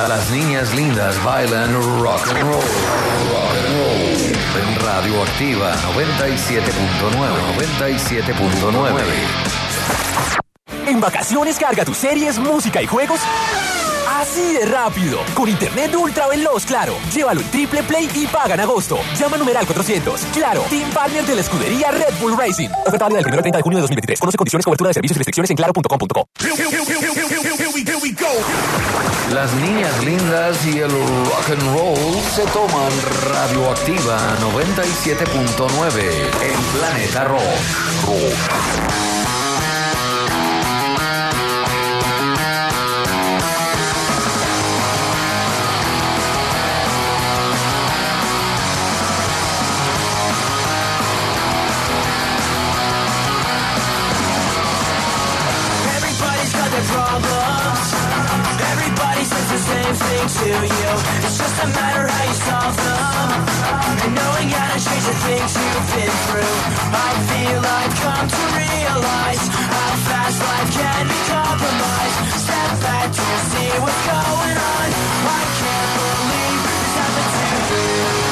Las niñas lindas bailan rock and roll. Rock and roll. En Radioactiva 97.9. En vacaciones carga tus series, música y juegos así de rápido. Con internet ultra veloz, Claro. Llévalo en Triple Play y paga en agosto. Llama numeral 400. Claro, Team Partner de la escudería Red Bull Racing. Oferta válida del 1 al 30 de junio de 2023. Conoce condiciones, cobertura de servicios y restricciones en claro.com.co. Las niñas lindas y el rock and roll se toman Radioactiva 97.9 en Planeta Rock. Same thing to you. It's just a matter how you solve them. And knowing how to change the things you've been through, I feel I've come to realize how fast life can be compromised. Step back to see what's going on. I can't believe this happened to you.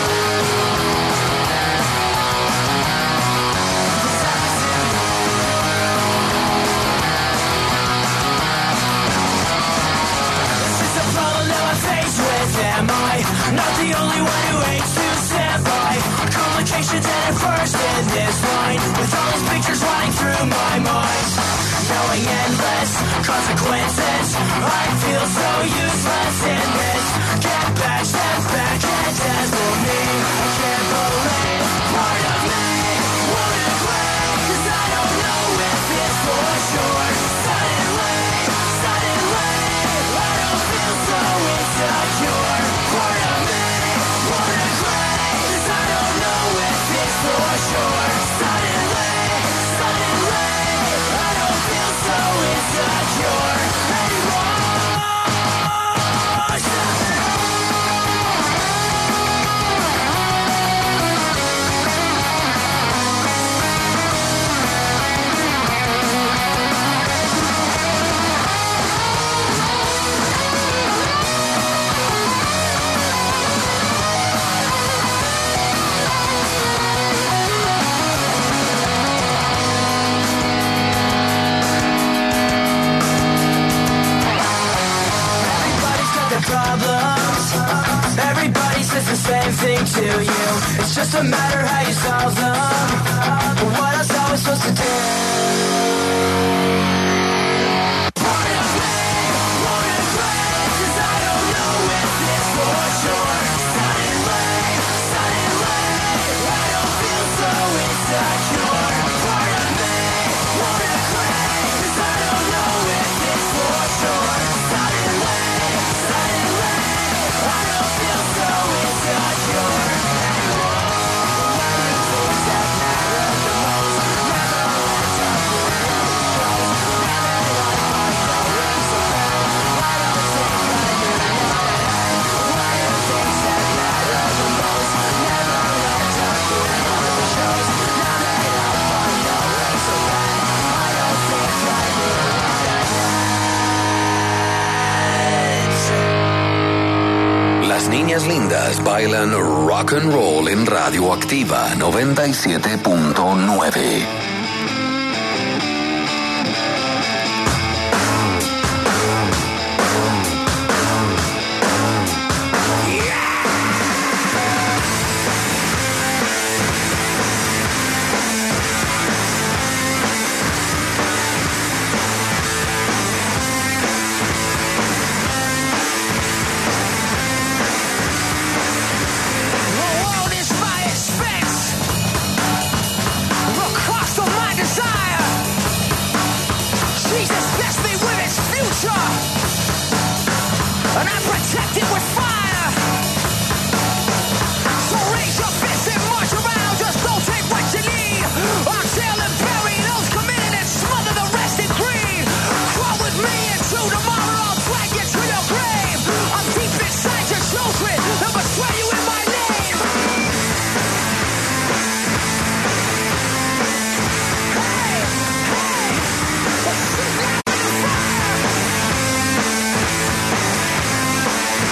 Am I not the only one who hates to stand by complications at first in this line, with all these pictures running through my mind, knowing endless consequences? I feel so useless in this. Get back, step back, and dazzle me. I can't believe part of me wouldn't break, 'cause I don't know if it's for sure. Suddenly, I don't feel so insecure. Everybody says the same thing to you. It's just a matter how you solve them. But what else are we supposed to do? Part of me wouldn't break, 'cause I don't know if it's for sure. Suddenly, I don't feel so insecure. Part of me wouldn't break, 'cause I don't know if it's for sure. Suddenly, I don't feel so insecure anymore. Things that matter the most never let up shows. Now that I find the rings so bad, I don't think I knew that. Why do things that matter the most never let up shows? Now that I find the rings so bad, I don't think I knew that. Las niñas lindas bailan rock and roll en Radioactiva 97.9. And I protect it with fire. So raise your fist and march around. Just don't take what you need. Until and bury those committed and smother the rest in greed. Crawl with me into tomorrow. I'll drag you to your grave. I'm deep inside your children and betray you in my name. Hey, hey,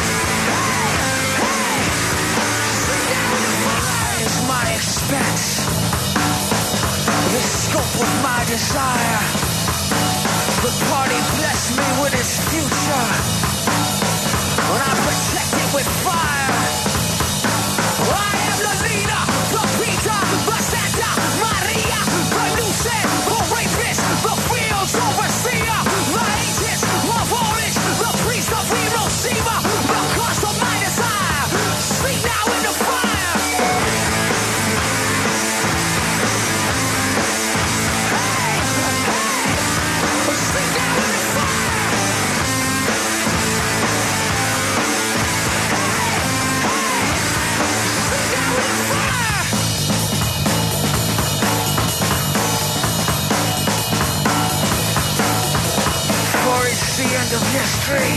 the end of history.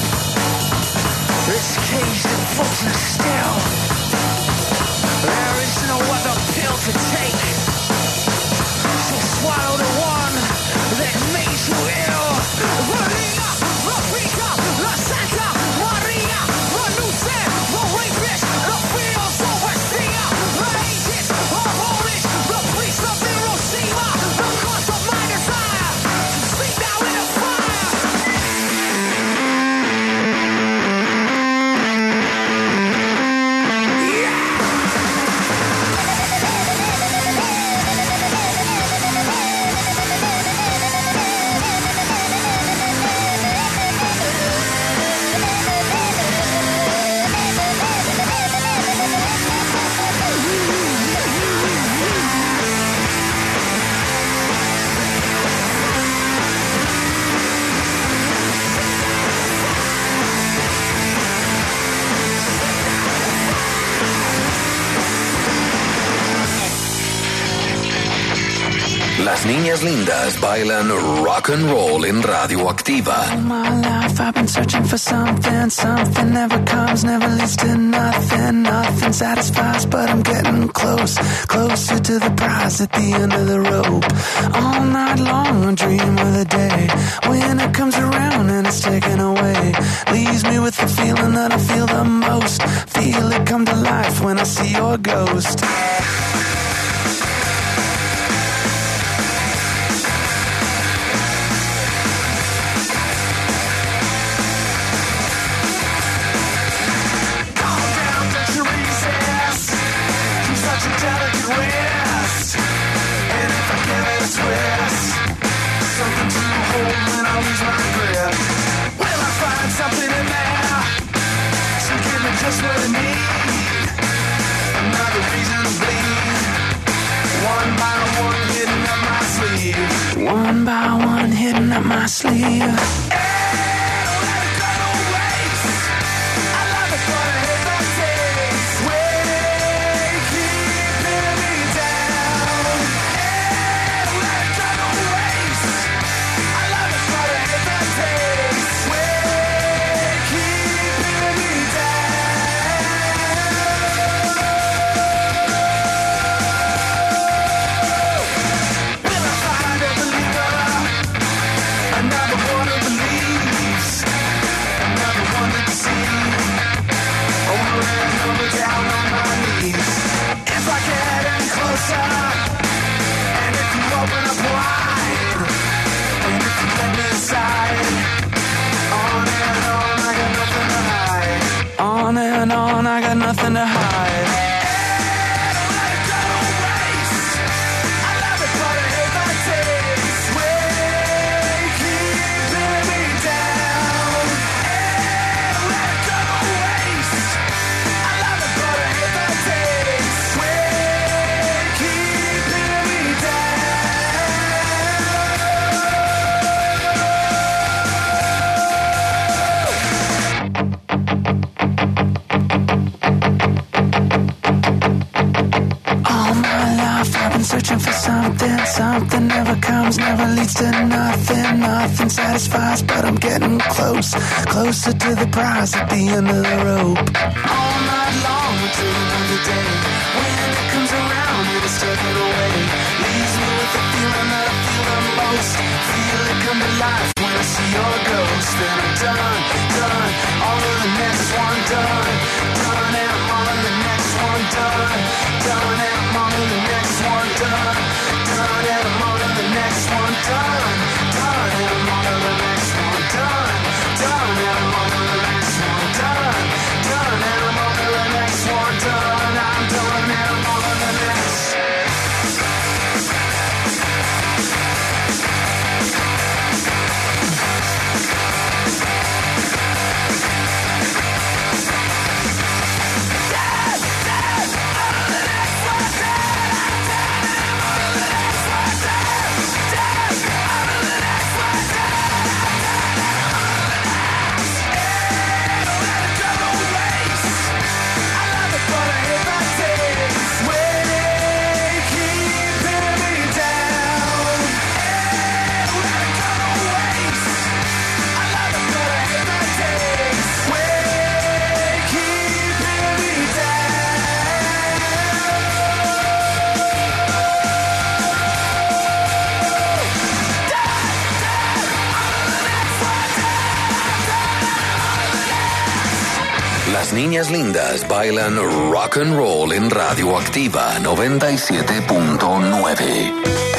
It's caged and frozen still. There is no other pill to take. So swallow the one that made you ill. Maria, La Rica, La Santa Maria, La Luce, La Rapist, La Fios, Overseer, La Aegis, La Horus, the priest of Hiroshima, the cause of my desire to sleep now in a fire. Las niñas lindas bailan rock and roll en Radioactiva. All my life I've been searching for something. Something never comes, never leads to nothing. Nothing satisfies, but I'm getting close. Closer to the prize at the end of the rope. All night long I dream of the day when it comes around and it's taken away. Leaves me with the feeling that I feel the most. Feel it come to life when I see your ghost. Just what I need. Another reason to bleed. One by one hidden up my sleeve. One by one hidden up my sleeve. Hey, don't let it go to waste. I love it, but I hate that taste. Way keeping me down. Hey, don't let it go to waste. I love it, but I hate that taste. Way keeping me down. Another one who believes, another one that deceives. Over and over down on my knees. If I get any closer, and if you open up wide, and if you let me inside, on and on, I got nothing to hide. On and on, I got nothing to hide. Hey, don't let it go to waste. I love it, but I hate that taste. Way keeping me down. Hey, don't let it go to waste. I love it, but I hate that taste. Way keeping me down. All my life I've been searching for something. Something never comes, never leads to nothing. Nothing satisfies, but I'm getting close. Closer to the prize at the end of the rope. All night long I dream of the day when it comes around and it's taken away. Leaves me with the feeling that I feel the most. Feel it come to life when I see your ghost. Then I'm done, done. All of the next one done. Done and I'm on the next one done. Done and I'm on the next one done. Done and I'm on the next one done. Done and I'm on the next one done. Done and I'm on the next one done. Done and I'm on the next one done. I'm done and I'm on the next. Las niñas lindas bailan rock and roll en Radioactiva 97.9.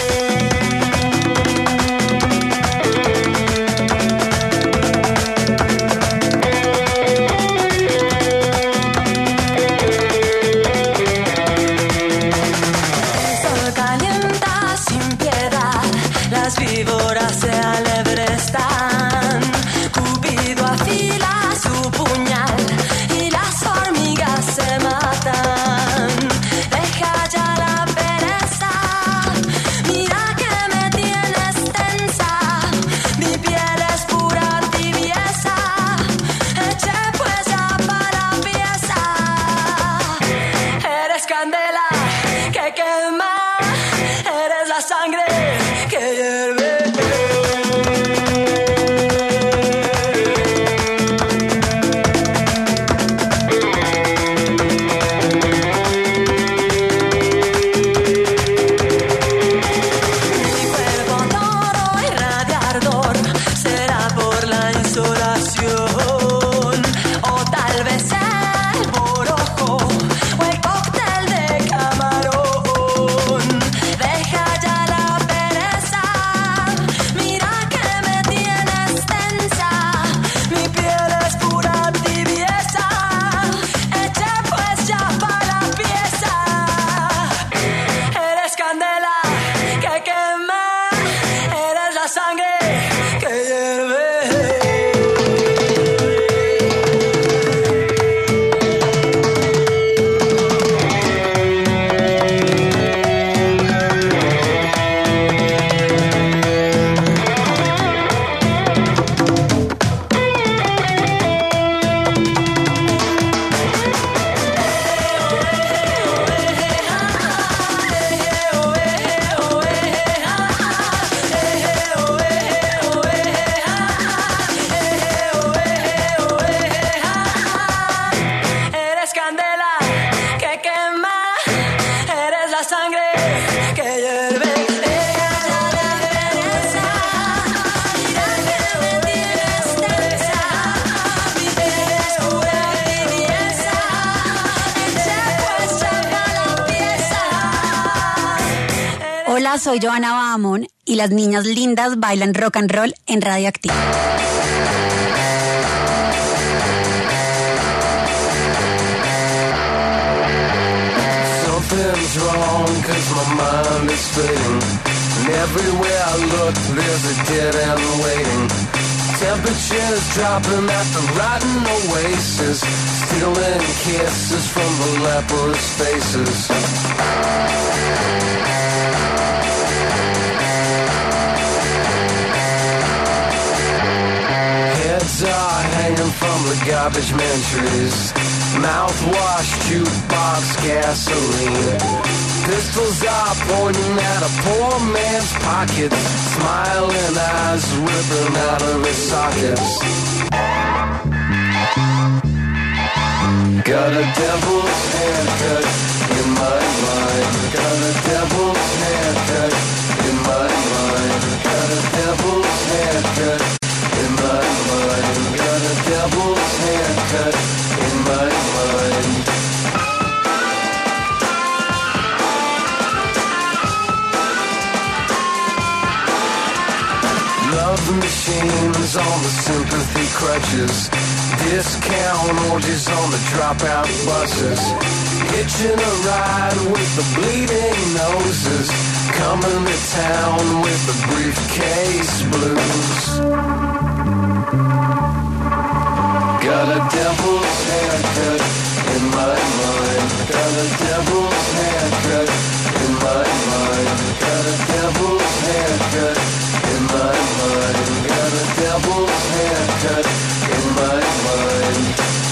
Víboras se alebrestan, Cupido afila su puñal y las hormigas se matan. Deja ya la pereza, mira que me tienes tensa, mi piel es pura tibieza, eche pues ya para pieza. Eres candela que quema, eres la sangre que hierve. Hola, soy Joana Bahamón y las niñas lindas bailan rock and roll en Radioactiva. Something's wrong 'cause my mind is fading, and everywhere I look there's a dead end waiting. Temperatures dropping at the rotten oasis, stealing kisses from the leprous faces. Heads are hanging from the garbage man trees, mouthwash, jukebox, gasoline. Pistols are pointing at a poor man's pockets, smiling eyes ripping out of his sockets. Got a devil's haircut in my mind. Got a devil's haircut in my mind. Got a devil's haircut in my mind. Got a devil's haircut in my mind. Love machines on the sympathy crutches, discount orgies on the dropout buses, hitching a ride with the bleeding noses, coming to town with the briefcase blues. Got a devil's haircut in my mind. Got a devil's haircut in my mind. Got a devil's haircut in my mind. Got a devil's haircut in my mind.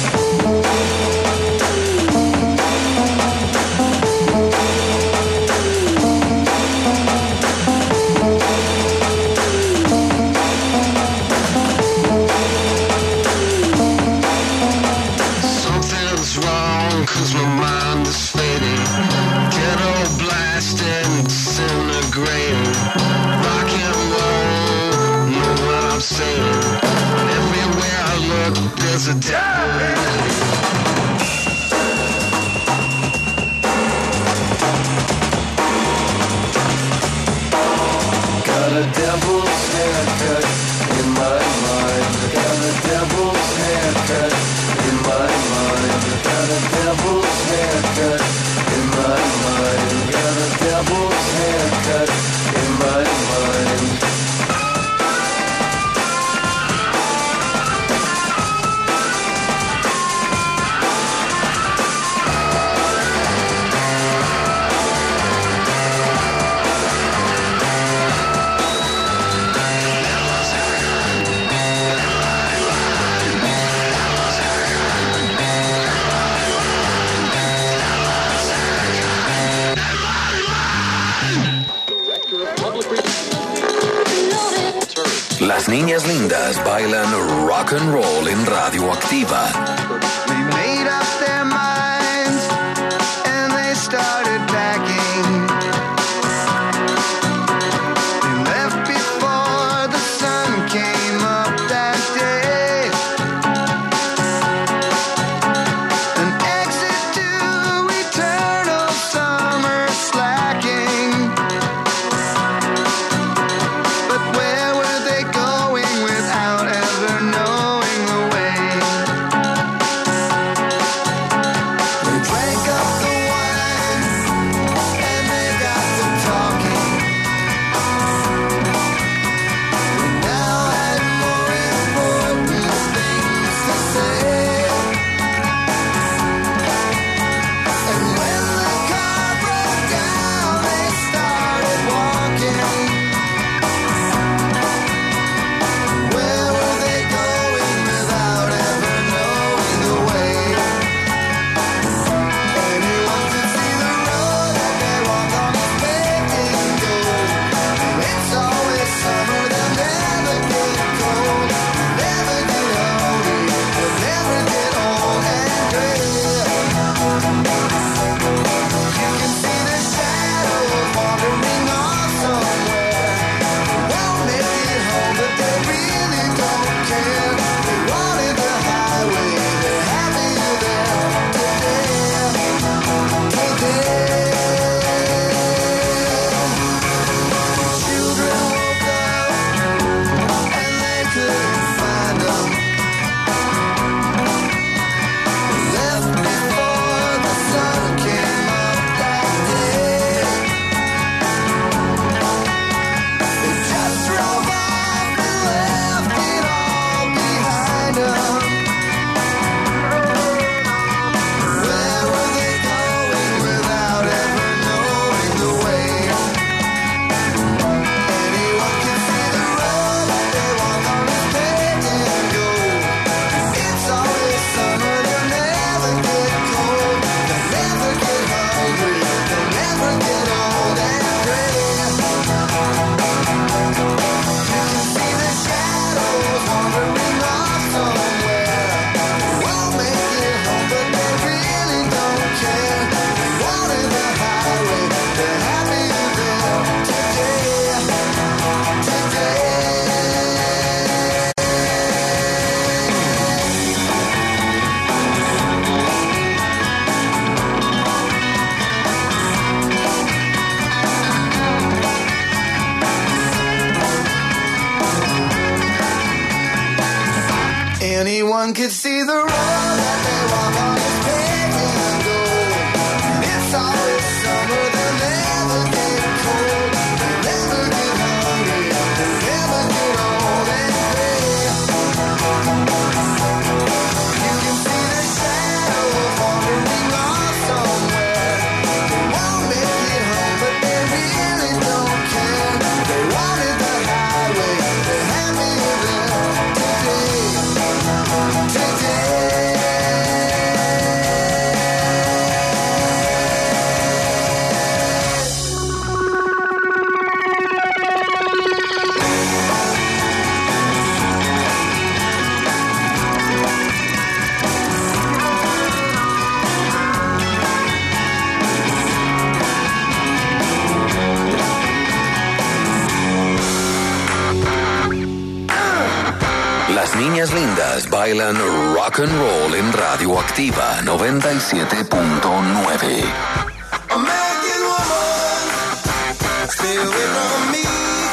Something's wrong 'cause my mind is fading, ghetto blasting, disintegrating. Rock and roll, know what I'm saying. Everywhere I look, there's a devil. Las niñas lindas bailan rock and roll en Radioactiva. They made up their minds and they started packing. They left before the sun came up that day. An exit to eternal summer slacking. But where were they going without ever knowing the way? They drank up the wine and they got to talking. They now had more important things to say. And when the car broke down, they started walking. Where were they going without ever knowing the way? Anyone could see the road that they walk on is paved in gold. It's always summer, they'll never get cold. Never get hungry, they'll never get old and gray. You can see the shadows wandering off somewhere. Won't make it home, but they really don't care. They wanted the highway, they're happier there today. Children woke up and they couldn't find them. They left before the sun came up that day. They just drove off and left it all behind them. Where were they going without ever knowing the way? Anyone can see the road that they walk on is paved in gold. It's always summer, they'll never get cold. They'll never get hungry, they'll never get old and gray. You can see the shadows wandering off somewhere. Won't make it home, but they really don't care. They wanted the highway, they're happier there today. Anyone could see the road that they walk on is paved in gold. It's always summer, they'll never get cold. They'll never get hungry, they'll never get old and gray. You can see the shadows wandering off somewhere. They won't make it home, but they really don't care. They wanted the highway, they're happier there today. Las niñas lindas bailan rock and roll en Radioactiva 97.9. American woman, stay away from me.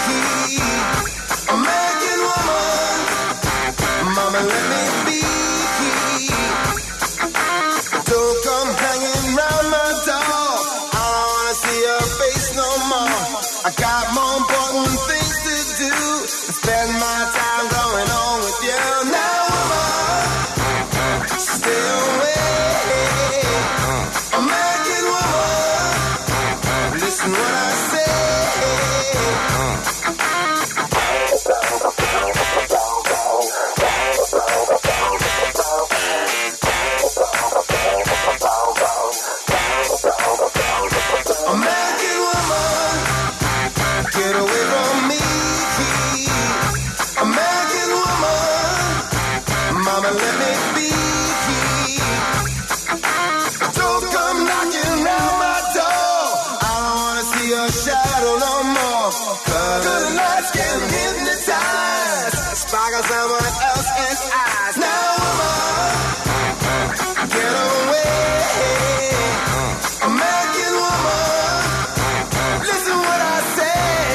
American woman, mama let me be. Don't come hanging round my door. I don't wanna see your face no more. I got more important things to do. Spend my time going on with you now, woman. Stay away. American woman, listen what I say. like someone else's eyes. Now, woman, get away. American woman, listen what I say.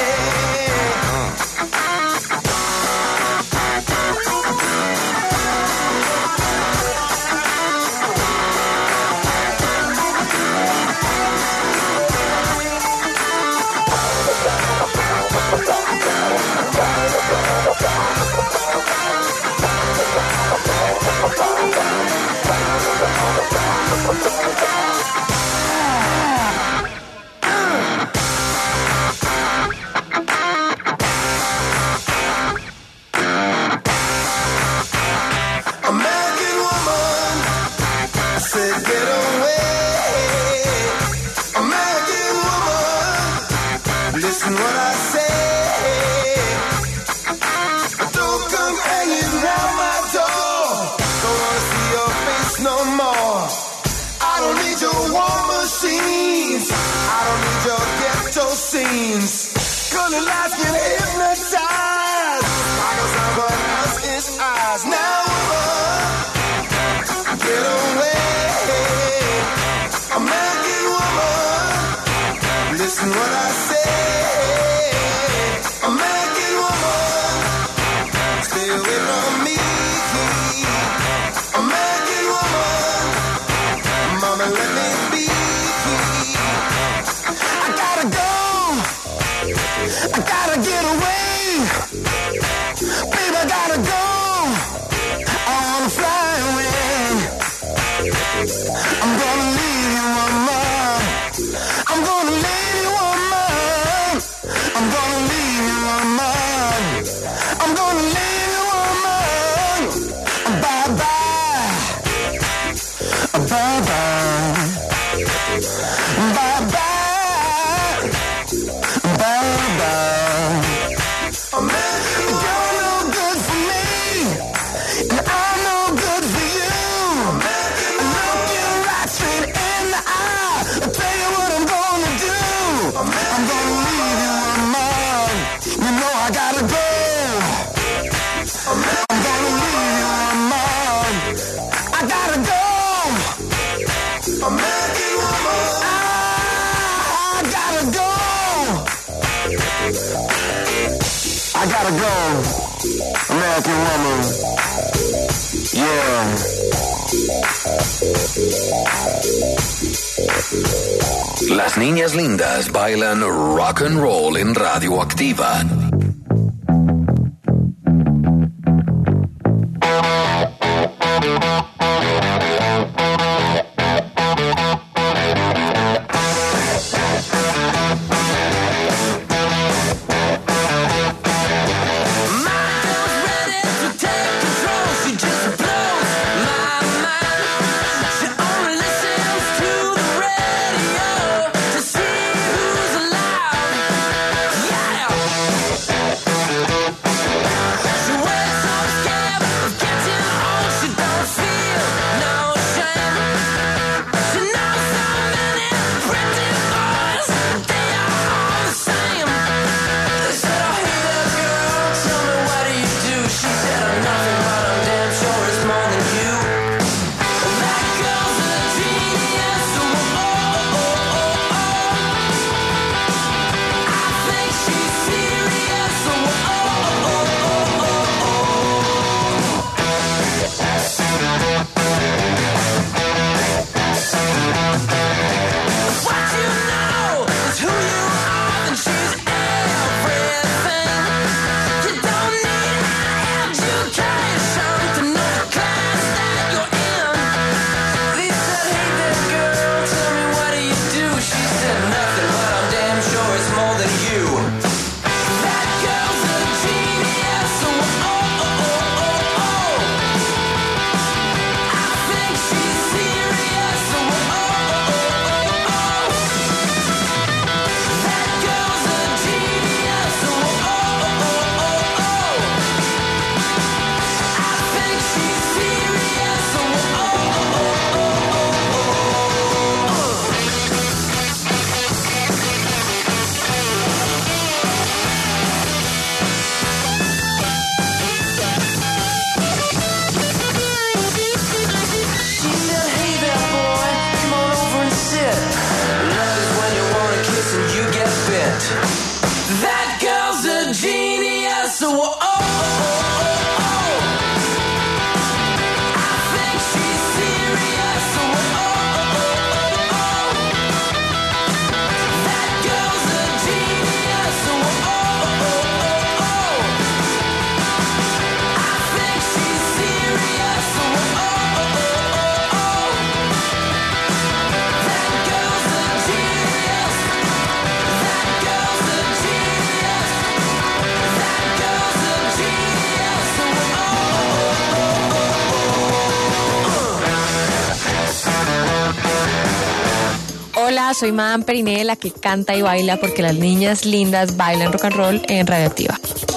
American woman, I said get away. American woman, listen what I say. Don't come hanging round my door. Don't wanna see your face no more. I don't need your war machines. I don't need your ghetto scenes. Cause the lights can hypnotize like someone else's eyes. Now, woman, get away. American woman, listen what I say. American woman, stay away from me. American woman, mama, let me be. I gotta go. I gotta get away. Baby, I gotta go. I wanna fly away. I'm gonna leave you, woman. I'm gonna leave you, woman. I'm gonna leave you, woman. I'm gonna leave you, woman. Bye-bye. Bye-bye. Bye-bye. Bye-bye. You're no good for me, and I'm no good for you. Look you right straight in the eye. I'll tell you what I'm gonna do. I'm gonna leave you, woman. You know I gotta go. I'm gonna leave you, woman. I gotta go. American woman, I gotta go. I gotta go. American woman. Yeah. Las niñas lindas bailan rock and roll en Radioactiva. Yeah! Hola, soy Madame Periné, la que canta y baila porque las niñas lindas bailan rock and roll en Radioactiva.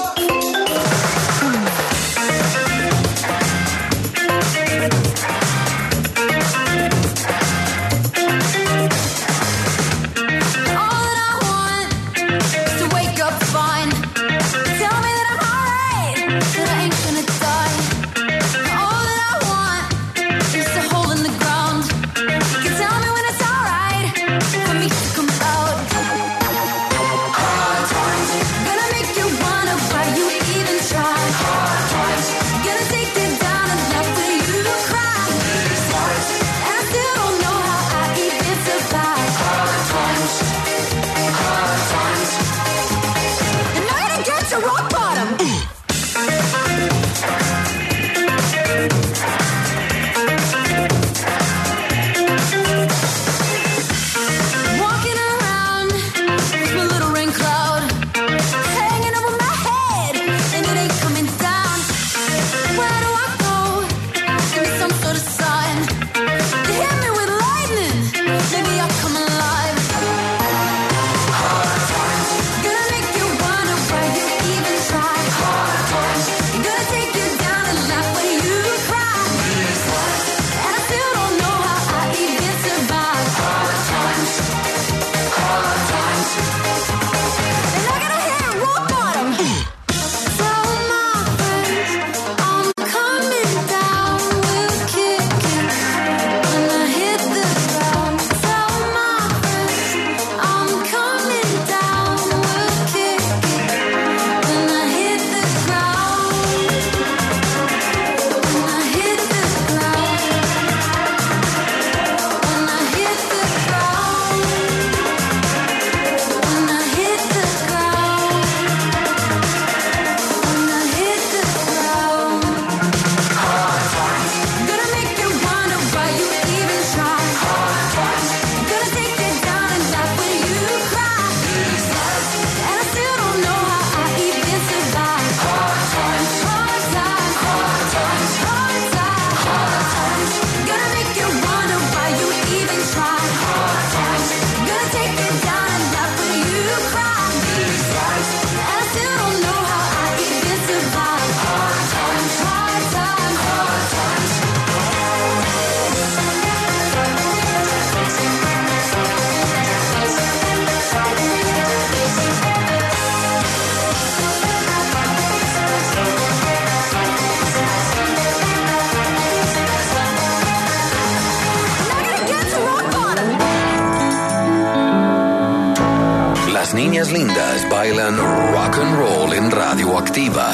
Niñas lindas bailan rock and roll en Radioactiva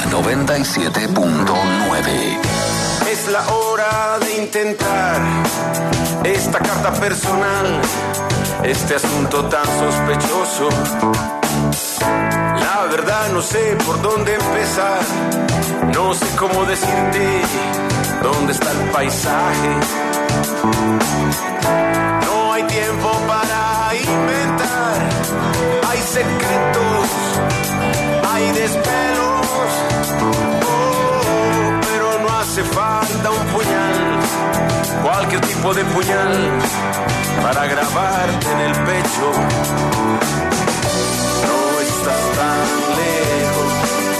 97.9. Es la hora de intentar esta carta personal, este asunto tan sospechoso. La verdad no sé por dónde empezar, no sé cómo decirte dónde está el paisaje. No hay tiempo para inventar, hay secretos, hay desvelos, pero no hace falta un puñal, cualquier tipo de puñal, para grabarte en el pecho. No estás tan lejos,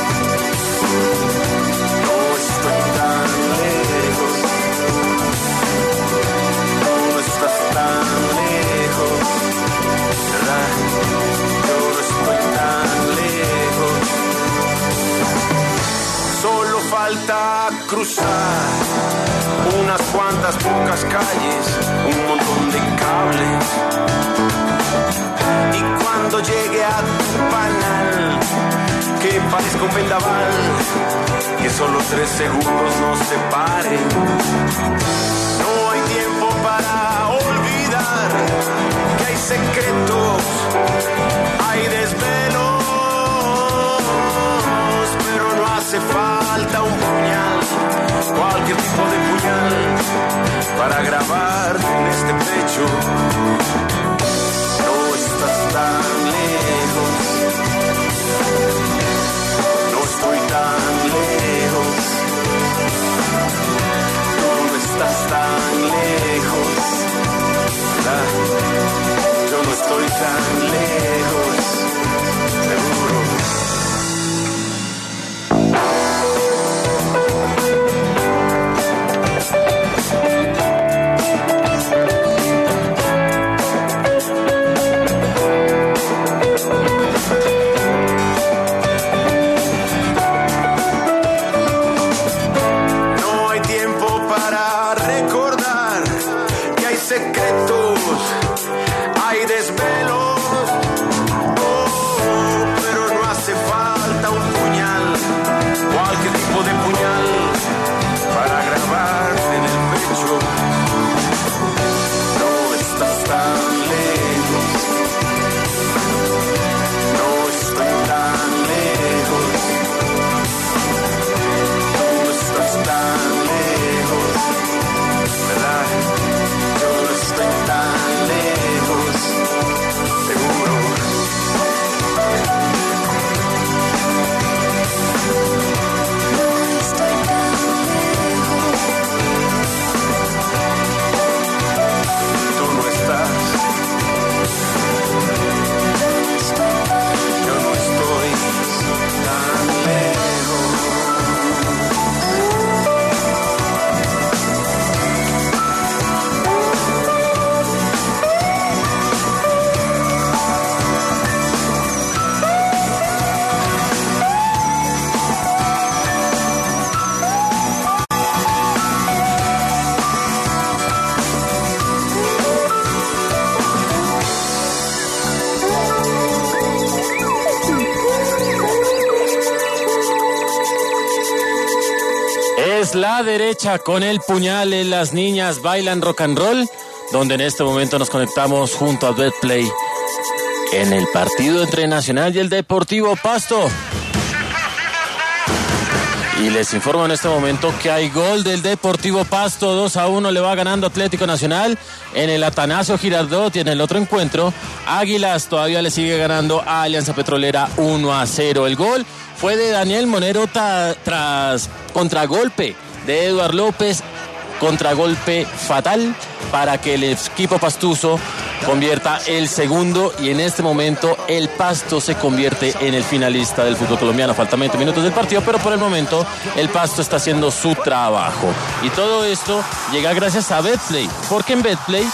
no estoy tan lejos, no estás tan lejos, ¿verdad? Yo no estoy tan lejos. Solo falta cruzar unas cuantas pocas calles, un montón de cables. Y cuando llegue a tu panal, que parezca un vendaval, que solo 3 segundos nos separen. No hay tiempo para olvidar que hay secretos, hay desvelos, pero no hace falta un puñal, cualquier tipo de puñal, para grabar en este pecho. No estás tan lejos, no estoy tan lejos, no estás tan lejos, ¿verdad? Yo no es la derecha con el puñal en Las Niñas Bailan Rock and Roll, donde en este momento nos conectamos junto a Betplay en el partido entre Nacional y el Deportivo Pasto. Y les informo en este momento que hay gol del Deportivo Pasto, 2-1 le va ganando Atlético Nacional en el Atanasio Girardot, y en el otro encuentro Águilas todavía le sigue ganando a Alianza Petrolera 1-0. El gol fue de Daniel Monero tras contragolpe de Eduard López, contragolpe fatal para que el equipo pastuso convierta el segundo, y en este momento el Pasto se convierte en el finalista del fútbol colombiano. Faltan 20 minutos del partido, pero por el momento el Pasto está haciendo su trabajo. Y todo esto llega gracias a Betplay. ¿Por qué en Betplay?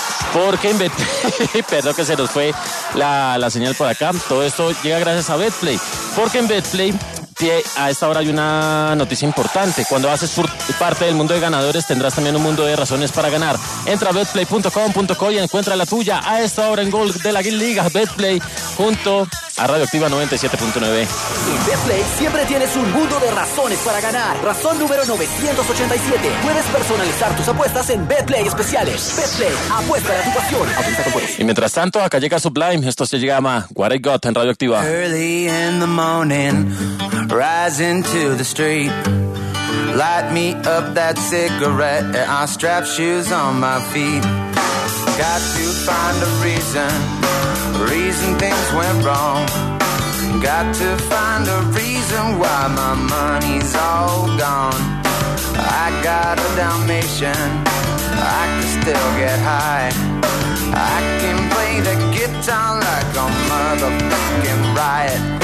Perdón que se nos fue la señal por acá. Todo esto llega gracias a Betplay. Porque en Betplay a esta hora hay una noticia importante. Cuando haces parte del mundo de ganadores, tendrás también un mundo de razones para ganar. Entra a betplay.com.co y encuentra la tuya. A esta hora en Gol de la Liga Betplay junto a Radioactiva 97.9. En Betplay siempre tienes un mundo de razones para ganar. Razón número 987. Puedes personalizar tus apuestas en Betplay especiales. Betplay, apuesta a tu pasión. Apuesta con juegos. Y mientras tanto, acá llega Sublime. Esto se llama What I Got en Radioactiva. Early in the morning, rising to the street. Light me up that cigarette and I'll strap shoes on my feet. Got to find a reason things went wrong. Got to find a reason why my money's all gone. I got a Dalmatian, I can still get high. I can play the guitar like a motherfucking riot.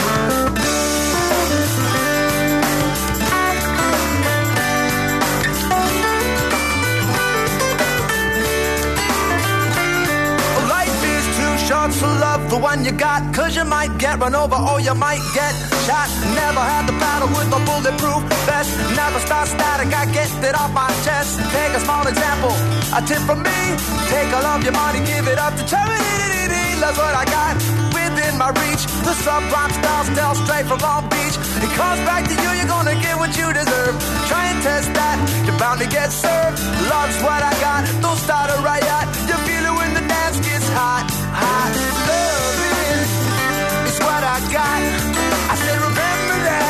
Short for love, the one you got, cause you might get run over or you might get shot. Never had to battle with a bulletproof vest. Never start static, I get it off my chest. Take a small example, a tip from me. Take all of your money, give it up to charity. That's what I got within my reach. The subprime styles tell straight from Long Beach. It comes back to you, you're gonna get what you deserve. Try and test that, you're bound to get served. Love's what I got, don't start a riot. You feel it when the dance gets hot. Loving is what I got. I said remember that.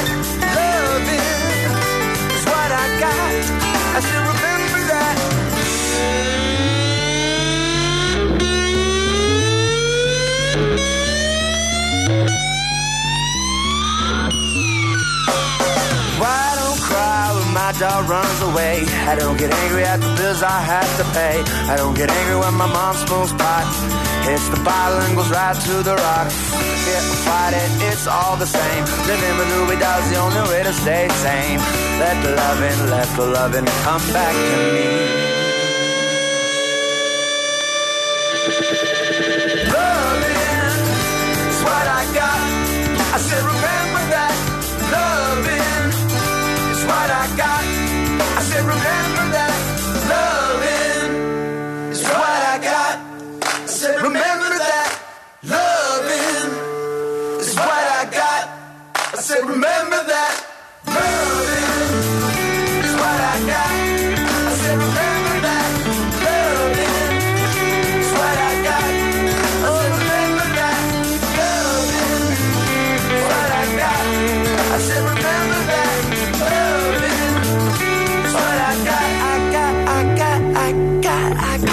Loving is what I got. I said remember that. Why don't cry when my dog runs away? I don't get angry at the bills I have to pay. I don't get angry when my mom smokes pot. Hits the bottle and goes right to the rock. Hit or fight it, it's all the same. Living with Louis Dog's the only way to stay sane. Let the loving come back to me. Loving is what I got. I said remember that. Loving is what I got. I said remember that. Loving is what I got. I said remember that. Loving is what I got. I said remember that. Loving is what I got. I said remember that. Loving is what I got. I said remember that. Loving is what I got. I said remember that. Loving is what I got. I got.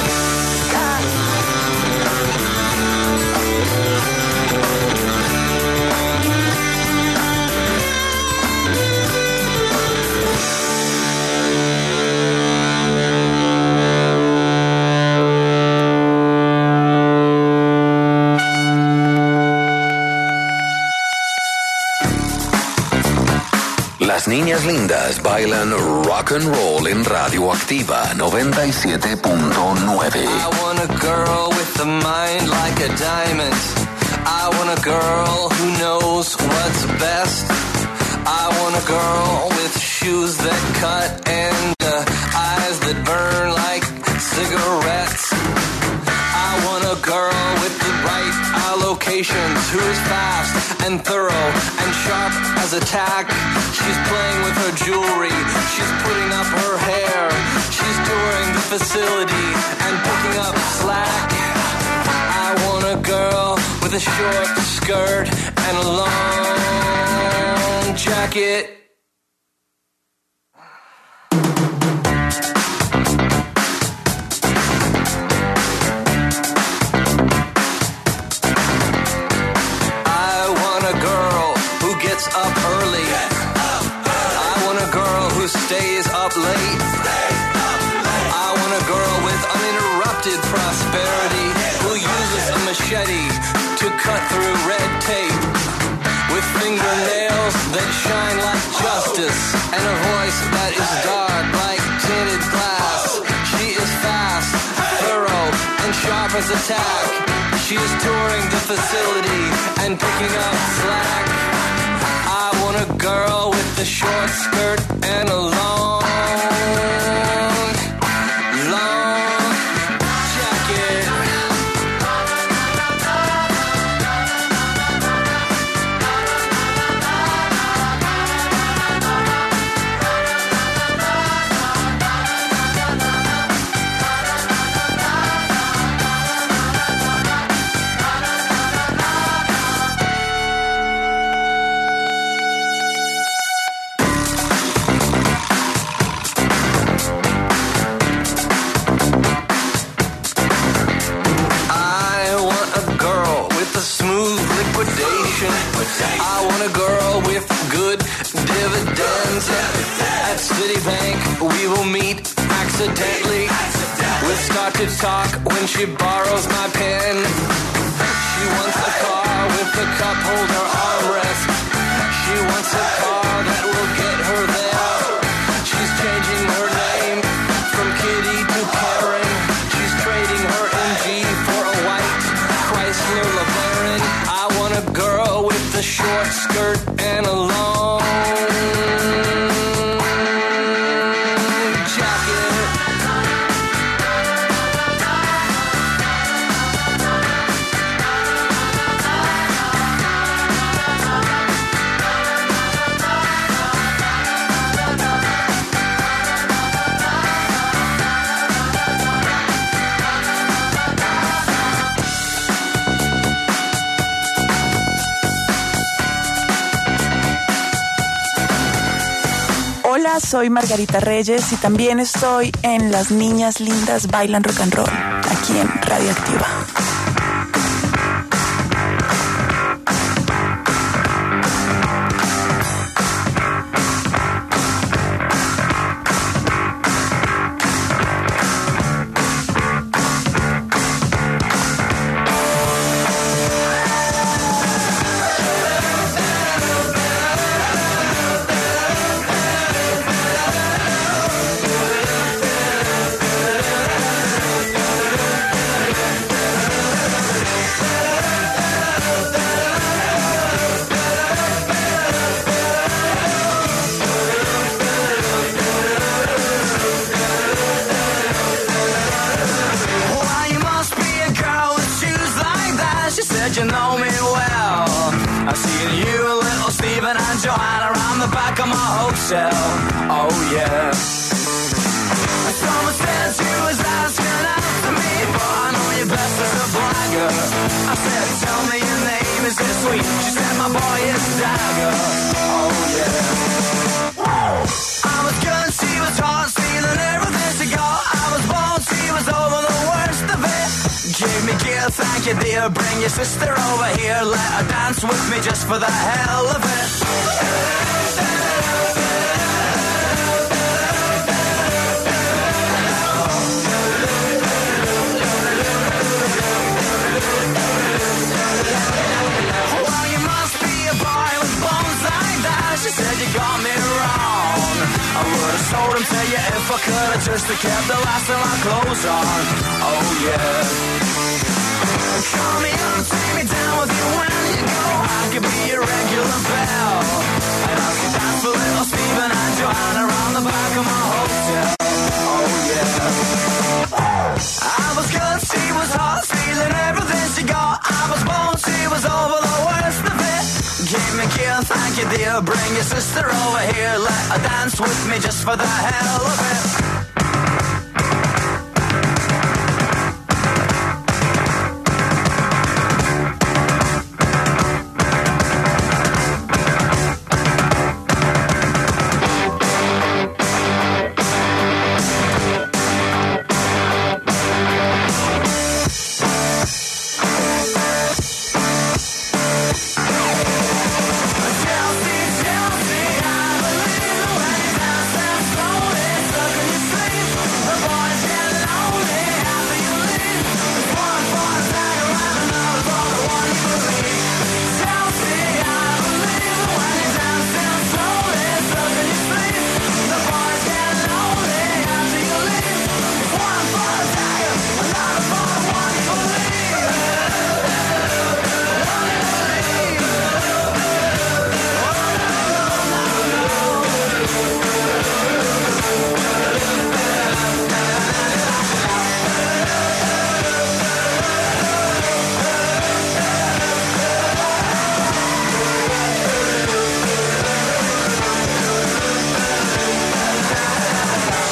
Las niñas lindas bailan rock and roll en Radioactiva 97.9. I want a girl with a mind like a diamond. I want a girl who knows what's best. I want a girl with shoes that cut and eyes that burn like cigarettes. I want a girl with the right allocations, who's fast and thorough and sharp as a tack. She's playing with her jewelry, she's putting up facility and picking up slack. I want a girl with a short skirt and a long jacket. I want a girl who gets up early. I want a girl who stays up late. I want a girl with uninterrupted prosperity who uses a machete to cut through red tape, with fingernails that shine like justice and a voice that is dark like tinted glass. She is fast, thorough, and sharp as a tack. She is touring the facility and picking up slack. I want a girl with a short skirt and a long jacket. I want a girl with good dividends. At Citibank we will meet accidentally. We'll start to talk when she borrows my pen. She wants a car with a cup holder armrest. She wants a car that will get her there. She's changing her name from Kitty to Karen. She's trading her MG for a white Chrysler LeBaron. I want a girl with a short skirt and a long jacket. Hola, soy Margarita Reyes y también estoy en Las Niñas Lindas Bailan Rock and Roll, aquí en Radioactiva. You know me well. I've seen you, little Stephen and Joanna around the back of my hotel. Oh yeah. Someone said she was asking after me, but I know you best as a blagger. I said, tell me your name, is it sweet? She said, my boy is Dagger. Oh yeah. I was good, she was hot, stealing everything she got. I was bold, she was over the worst of it. Give me gear, thank you dear. Bring your sister over here. Let her dance with me just for the hell of it. Well, you must be a boy with bones like that. She said you got me wrong. I would have sold him to you if I could have just kept the last of my clothes on. Oh yeah. Call me up, take me down with you when you go. I could be your regular bell. And I could dance for little Stephen and Joanna around the back of my hotel. Oh yeah. I was good, she was hot, stealing everything she got. I was bold, she was over the worst of it. Give me gear, thank you dear. Bring your sister over here. Let her dance with me just for the hell of it.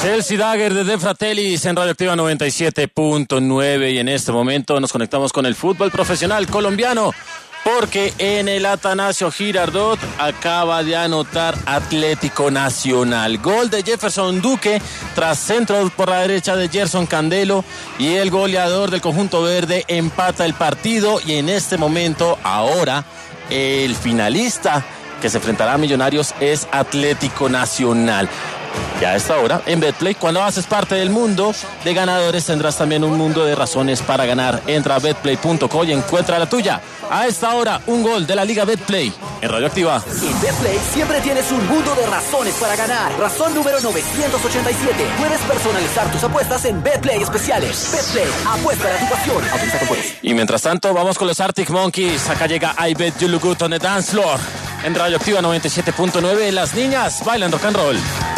Chelsea Dagger de De Fratellis en Radioactiva 97.9 y en este momento nos conectamos con el fútbol profesional colombiano porque en el Atanasio Girardot acaba de anotar Atlético Nacional. Gol de Jefferson Duque tras centro por la derecha de Gerson Candelo y el goleador del conjunto verde empata el partido y en este momento ahora el finalista que se enfrentará a Millonarios es Atlético Nacional. Y a esta hora, en Betplay, cuando haces parte del mundo de ganadores, tendrás también un mundo de razones para ganar. Entra a betplay.co y encuentra la tuya. A esta hora, un gol de la Liga Betplay en Radioactiva. En Betplay siempre tienes un mundo de razones para ganar. Razón número 987. Puedes personalizar tus apuestas en Betplay especiales. Betplay, apuesta a tu pasión. Autoriza con juegos. Y mientras tanto, vamos con los Arctic Monkeys. Acá llega I Bet You Look Good on the Dance Floor. En Radioactiva 97.9, las niñas bailan rock and roll.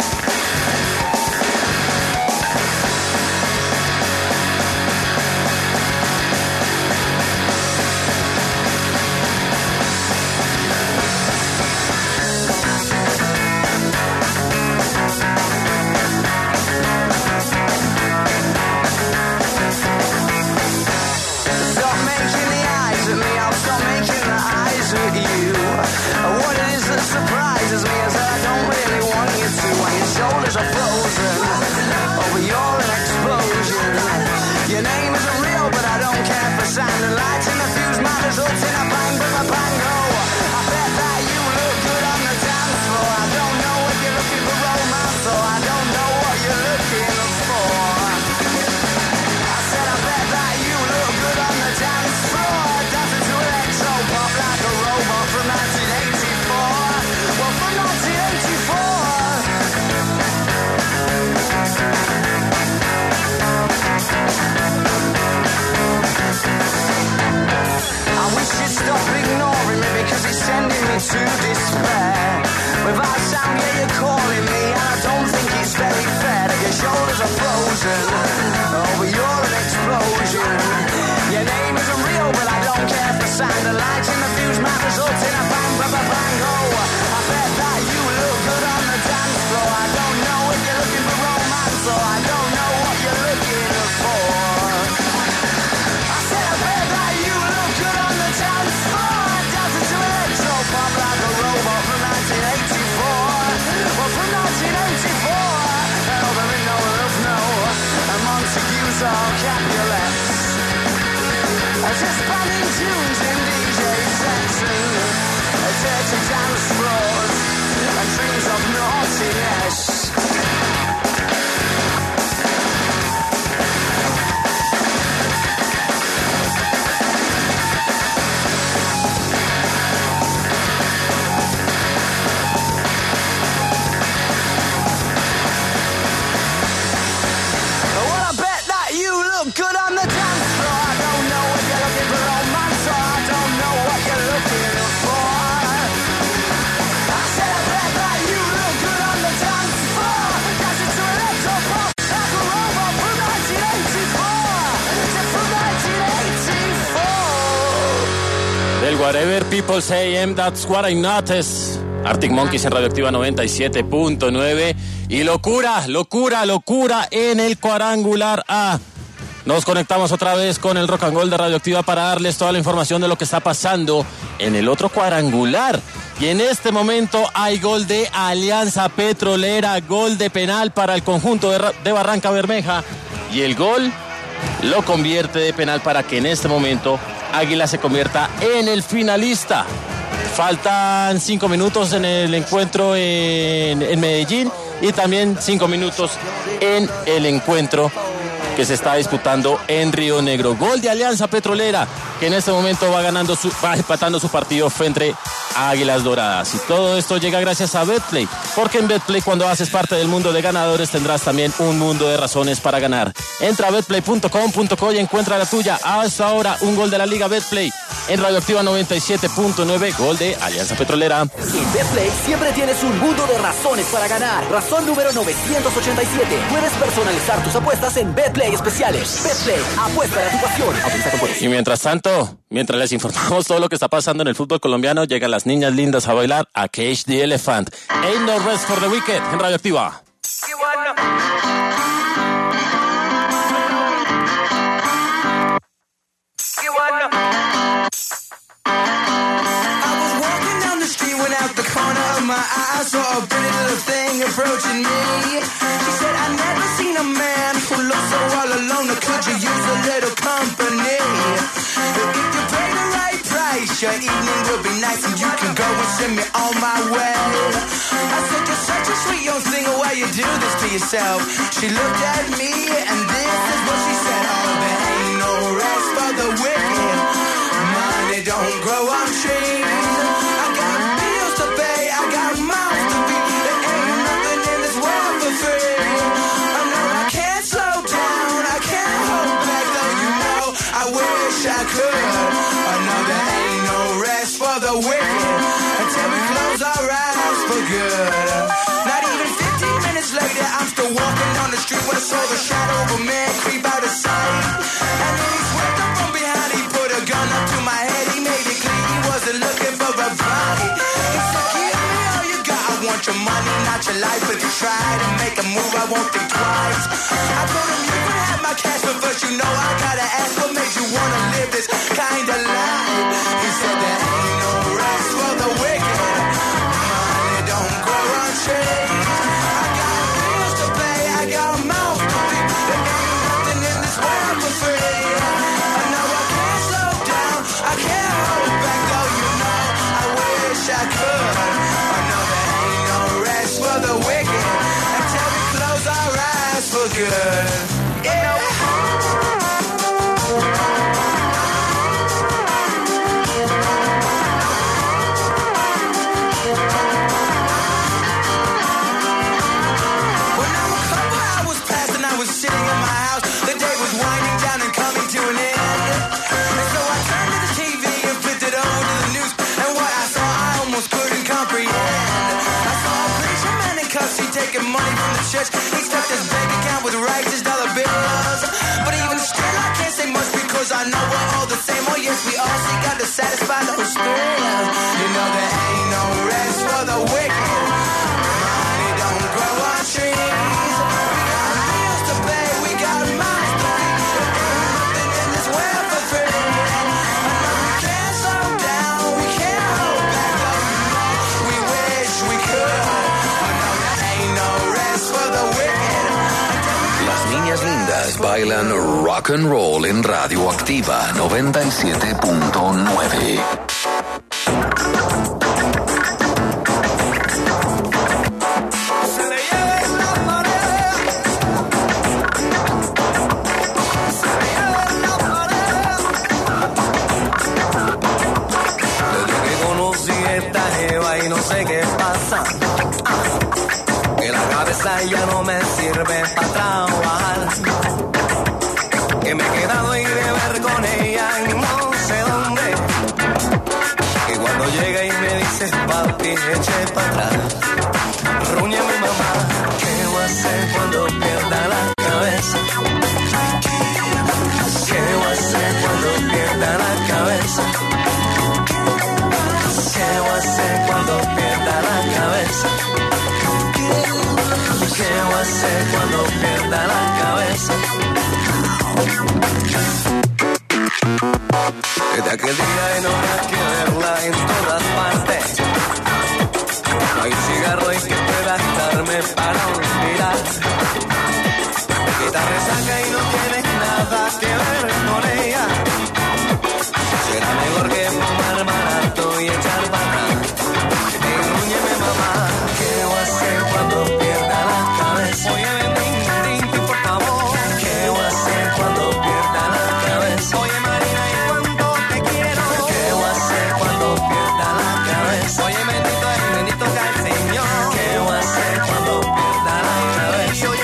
To despair. Without sound, yeah, you're calling me, and I don't think it's very fair that your shoulders are frozen. Oh, but you're an explosion. Your name isn't real, but I don't care for sound. The lights in the fuse might result in a bang, bang, bang, bang. Oh, I bet that you look good on the dance floor. I don't know if you're looking for romance, or I don't know what you're looking for. I said I bet that you look good on the dance floor. Dancing to electro pop like a robot from 1984. Well, from 1984. Oh, there ain't no love, no. And Montague's all Capulets. Just banning tunes in DJ sets and dirty dance floors and dreams of naughtiness. Good on the dance floor. I don't know if you're looking for romance, or I don't know what you're looking for. I said I bet that you look good on the dance floor. Dancing to electro pop like a robot from 1984. From 1984. Del Whatever People Say That's What I Notice. Arctic Monkeys en Radioactiva 97.9. Y locura en el cuadrangular A. Nos conectamos otra vez con el Rock and Roll de Radioactiva para darles toda la información de lo que está pasando en el otro cuadrangular. Y en este momento hay gol de Alianza Petrolera, gol de penal para el conjunto de Barranca Bermeja. Y el gol lo convierte de penal para que en este momento Águila se convierta en el finalista. Faltan 5 minutos en el encuentro en Medellín y también 5 minutos en el encuentro que se está disputando en Río Negro. Gol de Alianza Petrolera, que en este momento va empatando su partido frente a Águilas Doradas. Y todo esto llega gracias a Betplay, porque en Betplay, cuando haces parte del mundo de ganadores, tendrás también un mundo de razones para ganar. Entra a betplay.com.co y encuentra la tuya. Hasta ahora, un gol de la Liga Betplay en Radioactiva 97.9, gol de Alianza Petrolera. En Betplay siempre tienes un mundo de razones para ganar. Razón número 987. Puedes personalizar tus apuestas en Betplay especiales. Betplay, apuesta a tu pasión. Y mientras tanto, mientras les informamos todo lo que está pasando en el fútbol colombiano, llegan las niñas lindas a bailar a Cage the Elephant. Ain't no rest for the wicked en Radioactiva. thing approaching me. She said, I never seen a man who looks so all alone. Or could you use a little company? If you pay the right price, your evening will be nice, and you can go and send me on my way. I said, you're such a sweet young thing, why you do this to yourself? She looked at me, and this is what she said. Oh, there ain't no rest for the wicked. Money don't grow on trees. I got bills to pay, I got mouths to feed. There ain't nothing in this world for free. I know I can't slow down, I can't hold back, though you know I wish I could. I know there ain't no rest for the wicked until we close our eyes for good. Not even 15 minutes later, I'm still walking down the street when I saw the shadow of a man creep out of sight. And then he swept up from behind, he put a gun up to my head, he made it clear he wasn't looking for a fight. He said, give me all you got, I want your money, not your life. If you try to make a move, I won't think twice. I told him you can have my cash, but first you know I gotta ask, what made you wanna live this kind of life? He said there ain't no rest for the wicked. Money don't grow on trees. I got bills to pay, I got a mouth to feed. There ain't nothing in this world for free. I know I can't slow down, I can't hold back, though you know I wish I could. I know there ain't no rest for the wicked until we close our eyes for good. Yeah. Sitting in my house, the day was winding down and coming to an end. And so I turned to the TV and flipped it over to the news, and what I saw I almost couldn't comprehend. I saw a preacher man in cuffs, he taking money from the church. He stuffed his bank account with righteous dollar bills. But even still I can't say much because I know we're all the same. Oh yes, we all seek God to satisfy those thrills. You know there ain't no rest for the wicked. Money don't grow on trees. Lindas bailan rock and roll en Radioactiva 97.9. Desde que conocí esta jeva y no sé qué pasa, que la cabeza ya no me sirve para trabajar, que me he quedado a ir de ver con ella en no sé dónde, que cuando llega y me dice papi eche para atrás, rúñame mamá, ¿qué voy a hacer cuando pierda la cabeza? ¿Qué voy a hacer cuando pierda la cabeza? ¿Qué voy a hacer cuando pierda la cabeza? ¿Qué voy a hacer cuando pierda la cabeza? Desde aquel día y no hay que verla en todas partes. No hay un cigarro en que pueda darme para olvidar. Que resaca y no tienes nada que ver con ella. Será mejor que fumar barato y echar para atrás. Enrúñeme mamá, ¿qué voy a hacer cuando pierda la cabeza? Oye, ven, por favor. ¿Qué voy a hacer cuando pierda la cabeza? Oye, Marina, ¿y cuánto te quiero? ¿Qué voy a hacer cuando pierda la cabeza? Oye, bendito cae el Señor. ¿Qué voy a hacer cuando pierda la cabeza?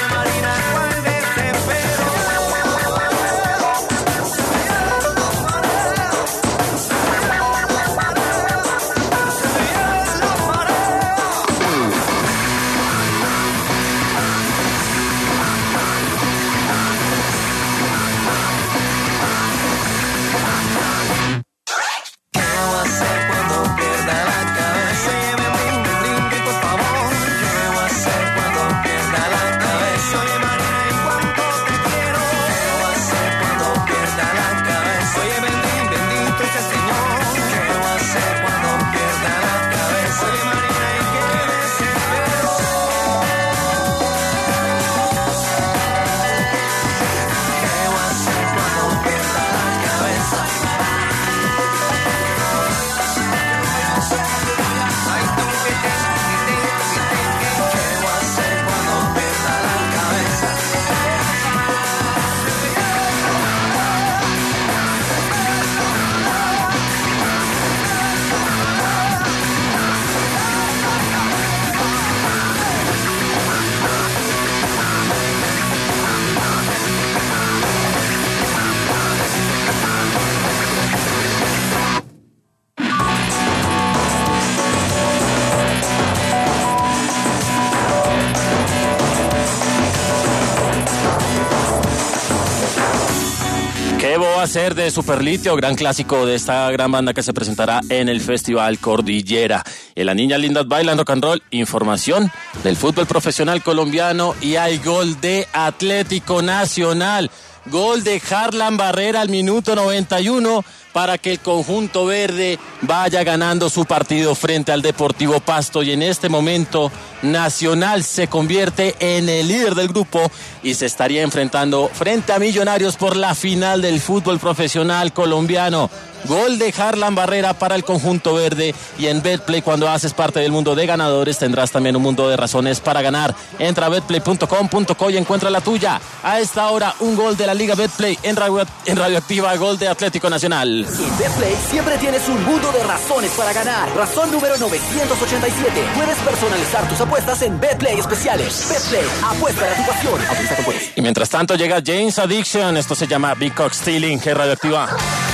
Nuevo va a ser de Superlitio, gran clásico de esta gran banda que se presentará en el Festival Cordillera. En Las Niñas Lindas Bailan Rock and Roll, información del fútbol profesional colombiano y hay gol de Atlético Nacional. Gol de Harlan Barrera al minuto 91 para que el conjunto verde vaya ganando su partido frente al Deportivo Pasto y en este momento Nacional se convierte en el líder del grupo y se estaría enfrentando frente a Millonarios por la final del fútbol profesional colombiano. Gol de Harlan Barrera para el conjunto verde y en Betplay, cuando haces parte del mundo de ganadores, tendrás también un mundo de razones para ganar. Entra a betplay.com.co y encuentra la tuya. A esta hora, un gol de la Liga Betplay en Radioactiva, gol de Atlético Nacional. En Betplay siempre tienes un mundo de razones para ganar. Razón número 987. Puedes personalizar tus apuestas en Betplay especiales. Betplay, apuesta a tu pasión. Autoriza con juegos. Y mientras tanto llega James Addiction, esto se llama Big Cock Stealing, que es Radioactiva.